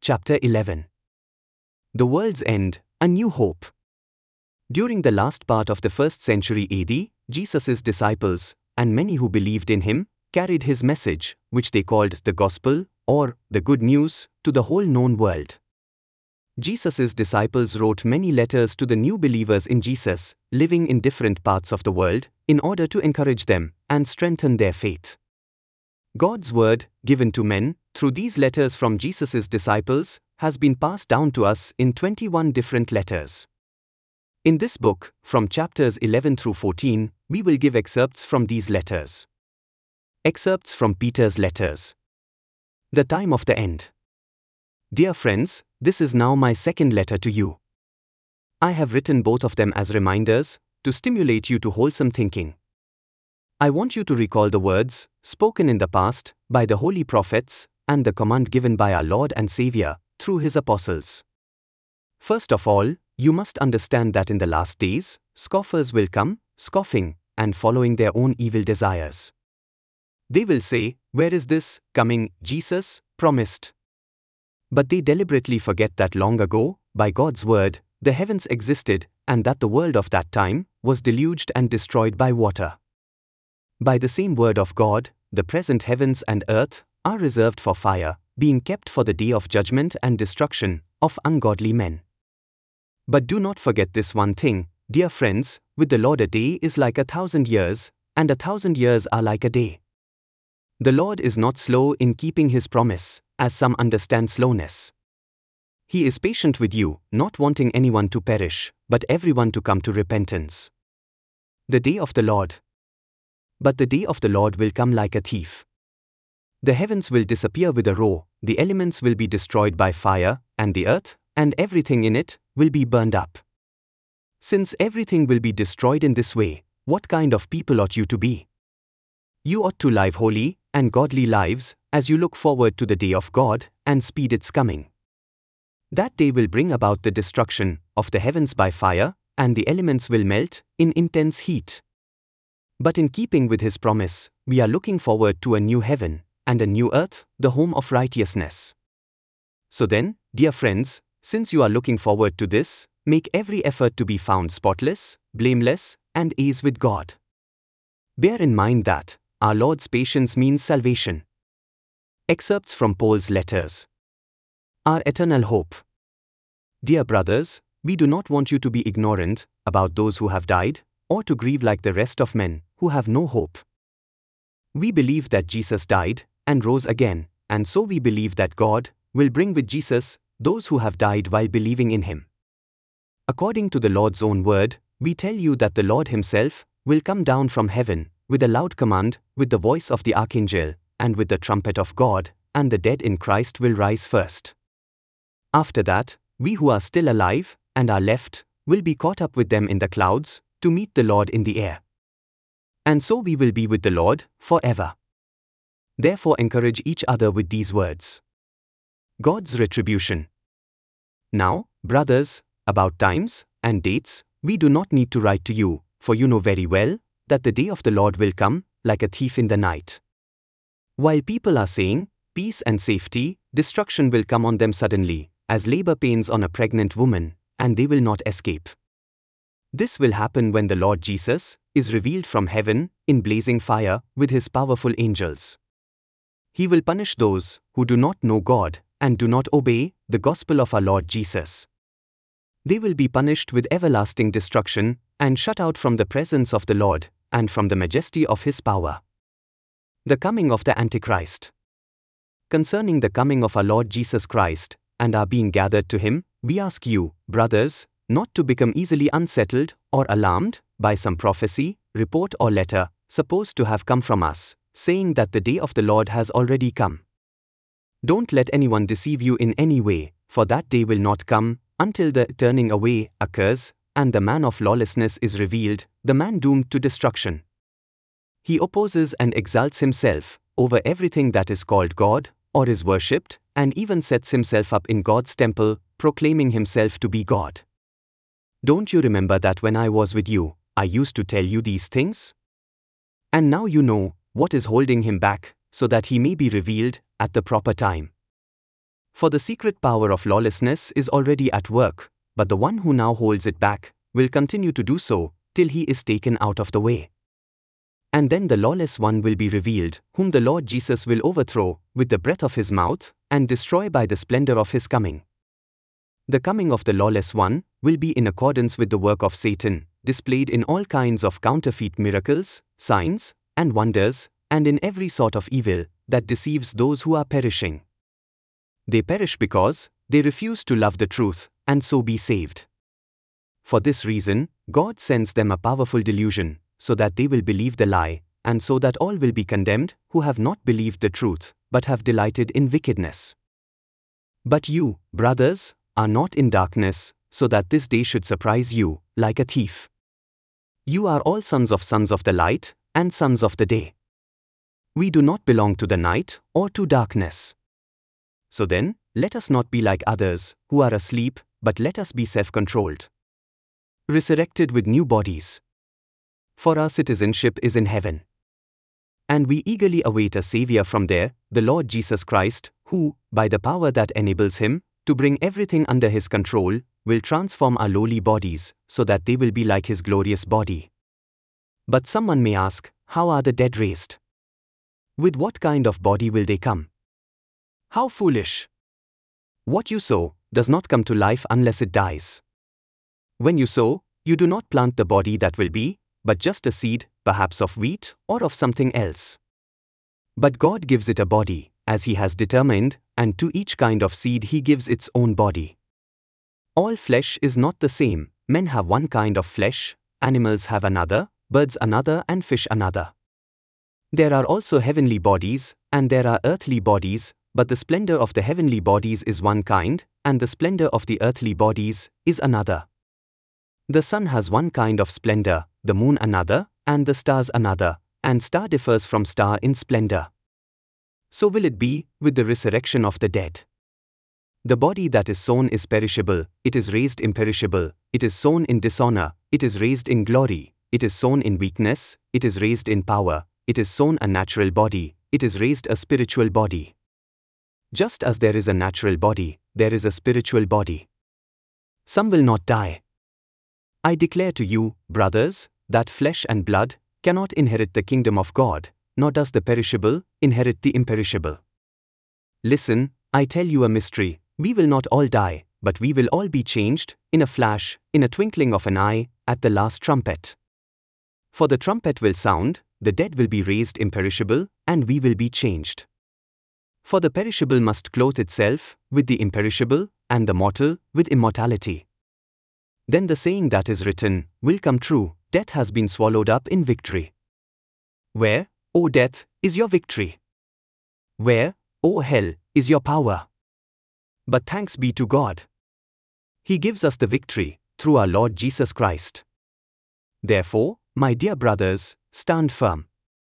chapter 11. The World's End, A New Hope. During the last part of the 1st century AD, Jesus' disciples, and many who believed in him, carried his message, which they called the Gospel, or the Good News, to the whole known world. Jesus' disciples wrote many letters to the new believers in Jesus, living in different parts of the world, in order to encourage them and strengthen their faith. God's word, given to men, through these letters from Jesus' disciples, has been passed down to us in 21 different letters. In this book, from chapters 11 through 14, we will give excerpts from these letters. Excerpts from Peter's letters. The time of the end. Dear friends, this is now my second letter to you. I have written both of them as reminders, to stimulate you to wholesome thinking. I want you to recall the words, spoken in the past, by the holy prophets, and the command given by our Lord and Savior, through his apostles. First of all, you must understand that in the last days, scoffers will come, scoffing, and following their own evil desires. They will say, "Where is this coming Jesus promised?" But they deliberately forget that long ago, by God's word, the heavens existed, and that the world of that time was deluged and destroyed by water. By the same word of God, the present heavens and earth are reserved for fire, being kept for the day of judgment and destruction of ungodly men. But do not forget this one thing, dear friends, with the Lord a day is like 1,000 years, and 1,000 years are like a day. The Lord is not slow in keeping his promise, as some understand slowness. He is patient with you, not wanting anyone to perish, but everyone to come to repentance. The day of the Lord. But the day of the Lord will come like a thief. The heavens will disappear with a roar, the elements will be destroyed by fire, and the earth, and everything in it, will be burned up. Since everything will be destroyed in this way, what kind of people ought you to be? You ought to live holy and godly lives, as you look forward to the day of God, and speed its coming. That day will bring about the destruction of the heavens by fire, and the elements will melt in intense heat. But in keeping with his promise, we are looking forward to a new heaven and a new earth, the home of righteousness. So then, dear friends, since you are looking forward to this, make every effort to be found spotless, blameless, and ease with God. Bear in mind that our Lord's patience means salvation. Excerpts from Paul's letters. Our eternal hope. Dear brothers, we do not want you to be ignorant about those who have died, or to grieve like the rest of men who have no hope. We believe that Jesus died and rose again, and so we believe that God will bring with Jesus those who have died while believing in him. According to the Lord's own word, we tell you that the Lord himself will come down from heaven with a loud command, with the voice of the archangel, and with the trumpet of God, and the dead in Christ will rise first. After that, we who are still alive and are left will be caught up with them in the clouds to meet the Lord in the air. And so we will be with the Lord forever. Therefore encourage each other with these words. God's retribution. Now, brothers, about times and dates, we do not need to write to you, for you know very well that the day of the Lord will come like a thief in the night. While people are saying, peace and safety, destruction will come on them suddenly, as labor pains on a pregnant woman, and they will not escape. This will happen when the Lord Jesus is revealed from heaven in blazing fire with his powerful angels. He will punish those who do not know God and do not obey the gospel of our Lord Jesus. They will be punished with everlasting destruction and shut out from the presence of the Lord and from the majesty of his power. The coming of the Antichrist. Concerning the coming of our Lord Jesus Christ and our being gathered to him, we ask you, brothers, not to become easily unsettled or alarmed by some prophecy, report or letter supposed to have come from us, saying that the day of the Lord has already come. Don't let anyone deceive you in any way, for that day will not come until the turning away occurs, and the man of lawlessness is revealed, the man doomed to destruction. He opposes and exalts himself over everything that is called God or is worshipped, and even sets himself up in God's temple, proclaiming himself to be God. Don't you remember that when I was with you, I used to tell you these things? And now you know what is holding him back, so that he may be revealed at the proper time. For the secret power of lawlessness is already at work, but the one who now holds it back will continue to do so till he is taken out of the way. And then the lawless one will be revealed, whom the Lord Jesus will overthrow with the breath of his mouth and destroy by the splendor of his coming. The coming of the lawless one will be in accordance with the work of Satan, displayed in all kinds of counterfeit miracles, signs, and wonders, and in every sort of evil that deceives those who are perishing. They perish because they refuse to love the truth and so be saved. For this reason, God sends them a powerful delusion, so that they will believe the lie, and so that all will be condemned who have not believed the truth, but have delighted in wickedness. But you, brothers, are not in darkness, so that this day should surprise you, like a thief. You are all sons of the light, and sons of the day. We do not belong to the night, or to darkness. So then, let us not be like others, who are asleep, but let us be self-controlled. Resurrected with new bodies. For our citizenship is in heaven. And we eagerly await a Savior from there, the Lord Jesus Christ, who, by the power that enables him to bring everything under his control, will transform our lowly bodies, so that they will be like his glorious body. But someone may ask, how are the dead raised? With what kind of body will they come? How foolish! What you sow does not come to life unless it dies. When you sow, you do not plant the body that will be, but just a seed, perhaps of wheat or of something else. But God gives it a body, as he has determined, and to each kind of seed he gives its own body. All flesh is not the same. Men have one kind of flesh, animals have another, birds another, and fish another. There are also heavenly bodies, and there are earthly bodies, but the splendor of the heavenly bodies is one kind, and the splendor of the earthly bodies is another. The sun has one kind of splendor, the moon another, and the stars another, and star differs from star in splendor. So will it be with the resurrection of the dead. The body that is sown is perishable, it is raised imperishable, it is sown in dishonor, it is raised in glory, it is sown in weakness, it is raised in power, it is sown a natural body, it is raised a spiritual body. Just as there is a natural body, there is a spiritual body. Some will not die. I declare to you, brothers, that flesh and blood cannot inherit the kingdom of God, nor does the perishable inherit the imperishable. Listen, I tell you a mystery, we will not all die, but we will all be changed, in a flash, in a twinkling of an eye, at the last trumpet. For the trumpet will sound, the dead will be raised imperishable, and we will be changed. For the perishable must clothe itself with the imperishable, and the mortal with immortality. Then the saying that is written will come true, death has been swallowed up in victory. Where, O death, is your victory? Where, O hell, is your power? But thanks be to God. He gives us the victory through our Lord Jesus Christ. Therefore, my dear brothers, stand firm.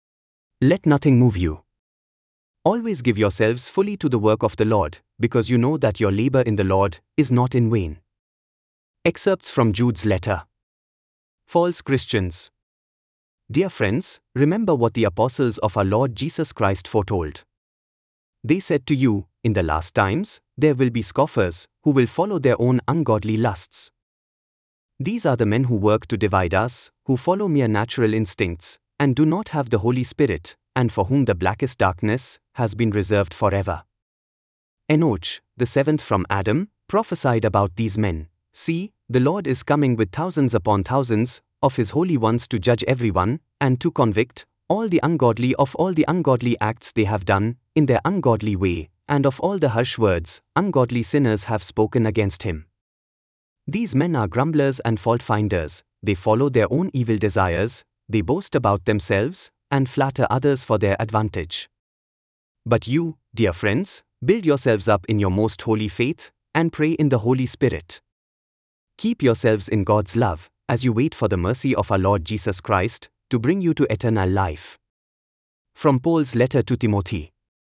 Let nothing move you. Always give yourselves fully to the work of the Lord, because you know that your labor in the Lord is not in vain. Excerpts from Jude's letter. False Christians. Dear friends, remember what the apostles of our Lord Jesus Christ foretold. They said to you, in the last times, there will be scoffers, who will follow their own ungodly lusts. These are the men who work to divide us, who follow mere natural instincts, and do not have the Holy Spirit, and for whom the blackest darkness has been reserved forever. Enoch, the seventh from Adam, prophesied about these men. See, the Lord is coming with thousands upon thousands of his holy ones to judge everyone, and to convict all the ungodly of all the ungodly acts they have done in their ungodly way, and of all the harsh words ungodly sinners have spoken against him. These men are grumblers and fault-finders, they follow their own evil desires, they boast about themselves, and flatter others for their advantage. But you, dear friends, build yourselves up in your most holy faith, and pray in the Holy Spirit. Keep yourselves in God's love, as you wait for the mercy of our Lord Jesus Christ, to bring you to eternal life. From Paul's letter to Timothy.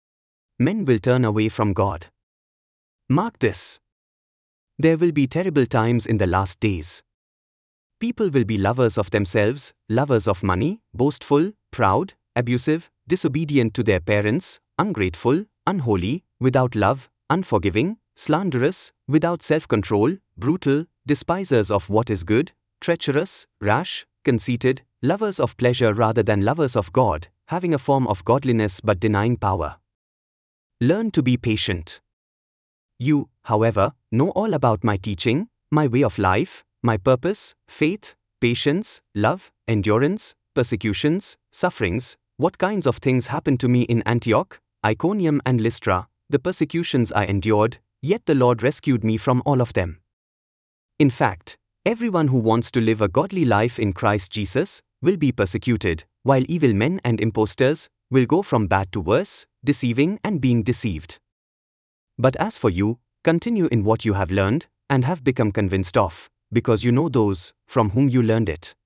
Men will turn away from God. Mark this. There will be terrible times in the last days. People will be lovers of themselves, lovers of money, boastful, proud, abusive, disobedient to their parents, ungrateful, unholy, without love, unforgiving, slanderous, without self-control, brutal, despisers of what is good, treacherous, rash, conceited, lovers of pleasure rather than lovers of God, having a form of godliness but denying power. Learn to be patient. You, however, know all about my teaching, my way of life, my purpose, faith, patience, love, endurance, persecutions, sufferings, what kinds of things happened to me in Antioch, Iconium and Lystra, the persecutions I endured, yet the Lord rescued me from all of them. In fact, everyone who wants to live a godly life in Christ Jesus will be persecuted, while evil men and impostors will go from bad to worse, deceiving and being deceived. But as for you, continue in what you have learned and have become convinced of, because you know those from whom you learned it.